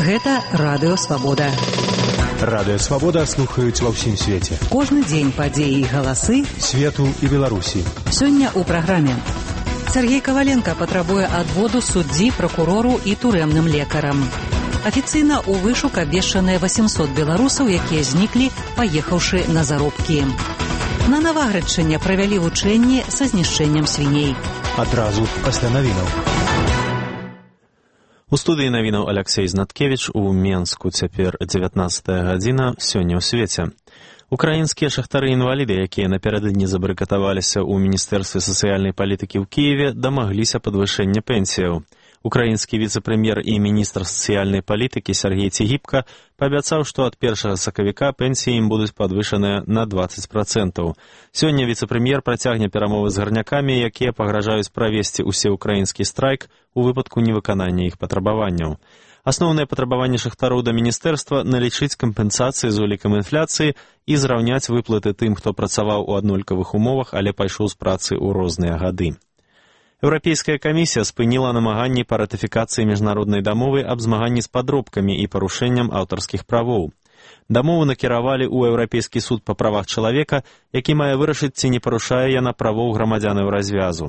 Гэта Радыё Свабода. Радыё Свабода слухаюць ва ўсім свеце. Кожны дзень падзеі і галасы свету і Беларусі. Сёння ў праграме. Сергей Коваленко патрабуе адводу суддзі, пракурору і турэмным лекарам. Афіцыйна ў вышук абвешчаныя 800 беларусаў, якія зніклі, паехаўшы на заробкі. На Наваградчыне правялі вучэнні са знішчэннем свіней. Адразу пасля навінаў. У студыі навінаў Аляксей Знаткевіч. У Менску цяпер 19 гадзіна. Сёння ў свеце. Украінскія шахтары-інваліды, якія напярэдадні забарыкатаваліся ў Міністэрстве сацыяльнай палітыкі ў Кіеве, дамагліся падвышэння пенсіяў. Украінскі віцэ-прэм'ер і міністр сацыяльнай палітыкі Сергей Цігіпка паабяцаў, што ад 1 сакавіка пенсіі ім будуць падвышаныя на 20%. Сёння віцэ-прэм'ер працягне перамовы з гарнякамі, якія пагражаюць правесці усеукраінскі страйк у выпадку невыканання іх патрабаванняў. Асноўнае патрабаванне шахтароў да міністэрства налічыць кампенсацыі з улікам інфляцыі і зраўняць выплаты тым, хто працаваў у аднолькавых умовах, але пайшоў з працы ў розныя гады. Еўрапейская камісія спыніла намаганні па ратыфікацыі міжнароднай дамовы аб змаганні з падробкамі і парушэннем аўтарскіх правоў. Дамову накіравалі ў Еўрапейскі суд па правах чалавека, які мае вырашыць, ці не парушае яна правоў грамадзянаў развязу.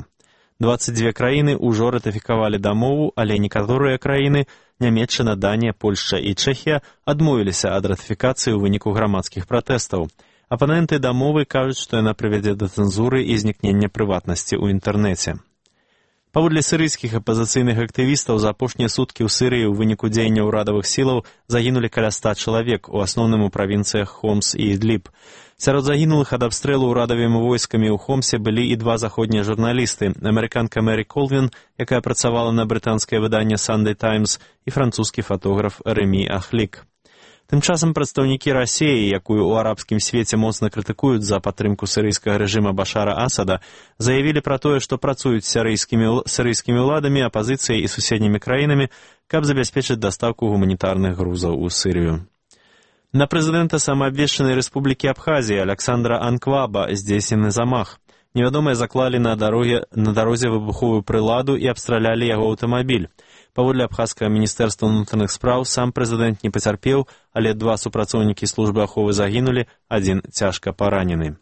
22 краіны ўжо ратыфікавалі дамову, але некаторыя краіны, Нямецчына, Данія, Польшча і Чэхія, адмовіліся ад ратыфікацыі ў выніку грамадскіх пратэстаў. Апаненты дамовы кажуць, што яна прывядзе да цэнзуры і знікнення прыватнасці ў інтэрнэце. Паводле сірыйскіх апазіцыйных актывістаў, за апошнія суткі ў Сірыі ў выніку дзеяння ўрадавых сілаў загінулі каля 100 чалавек, у асноўным у правінцыях Хомс і Ідліб. Сярод загінулых ад абстрэлу ўрадавымі войскамі ў Хомсе былі і два заходнія журналісты, амерыканка Мэри Колвін, якая працавала на брытанскае выданне Sunday Times, і французскі фатограф Рэмі Ахлік. Тым часам прадстаўнікі Расіі, якую ў арабскім свеце моцна крытыкуюць за падтрымку сірыйскага рэжыма Башара Асада, заявілі пра тое, што працуюць сірыйскімі ўладамі, апазіцыяй і суседнімі краінамі, каб забяспечыць дастаўку гуманітарных грузаў у Сірыю. На прэзідэнта самаабвешчанай рэспублікі Абхазія Аляксандра Анкваба здзейснены замах. Невядомыя заклалі на дарозе выбуховую прыладу і абстралялі яго аўтамабіль. Паводле абхазскага міністэрства ўнутраных спраў, сам прэзідэнт не пацярпеў, але 2 супрацоўнікі службы аховы загінулі, 1 цяжка паранены.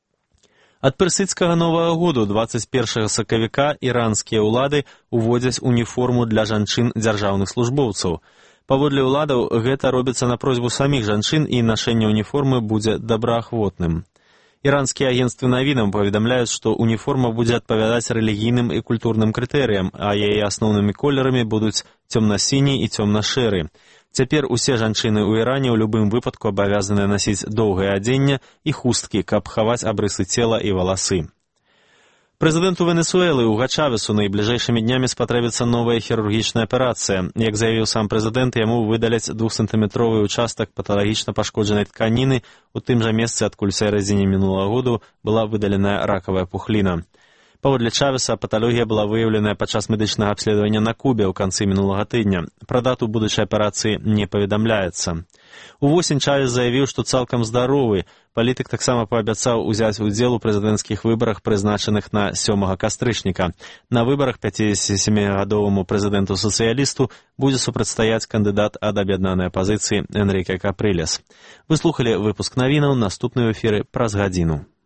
Ад персыдскага Новага году 21 сакавіка іранскія ўлады уводзяць уніформу для жанчын дзяржаўных службоўцаў. Паводле ўладаў, гэта робіцца на просьбу саміх жанчын, і нашэнне уніформы будзе добраахвотным. Іранскія агенцтвы навінаў паведамляюць, што уніформа будзе адпавядаць рэлігійным і культурным крытэрыям, а яе асноўнымі колерамі будуць цёмна-сіні і цёмна-шэры. Цяпер усе жанчыны ў Іране ў любым выпадку абавязаныя насіць доўгае адзенне і хусткі, каб хаваць абрысы цела і валасы. Прэзідэнту Венесуэлы Уга Чавесу найбліжэйшымі днямі спатрэбіцца новая хірургічная аперацыя. Як заявіў сам прэзідэнт, яму выдаляць 2-сантыметровы участак паталагічна пашкоджанай тканіны у тым жа месцы, адкуль сярэдзіне мінулага году была выдаленая ракавая пухліна. Паводле Чавеса, паталогія была выяўленая падчас медычнага абследавання на Кубе ў канцы мінулага тыдня. Пра дату будучай аперацыі не паведамляецца. Увосень Чавес заявіў, што цалкам здаровы. Палітык таксама паабяцаў узяць удзел у прэзідэнцкіх выбарах, прызначаных на 7 кастрычніка. На выбарах 57-гадоваму прэзідэнту-сацыялісту будзе супрацьстаяць кандыдат ад аб'яднанай апазіцыі Энріке Капрылес. Вы слухалі выпуск навінаў, наступны ў эфіры праз гадзіну.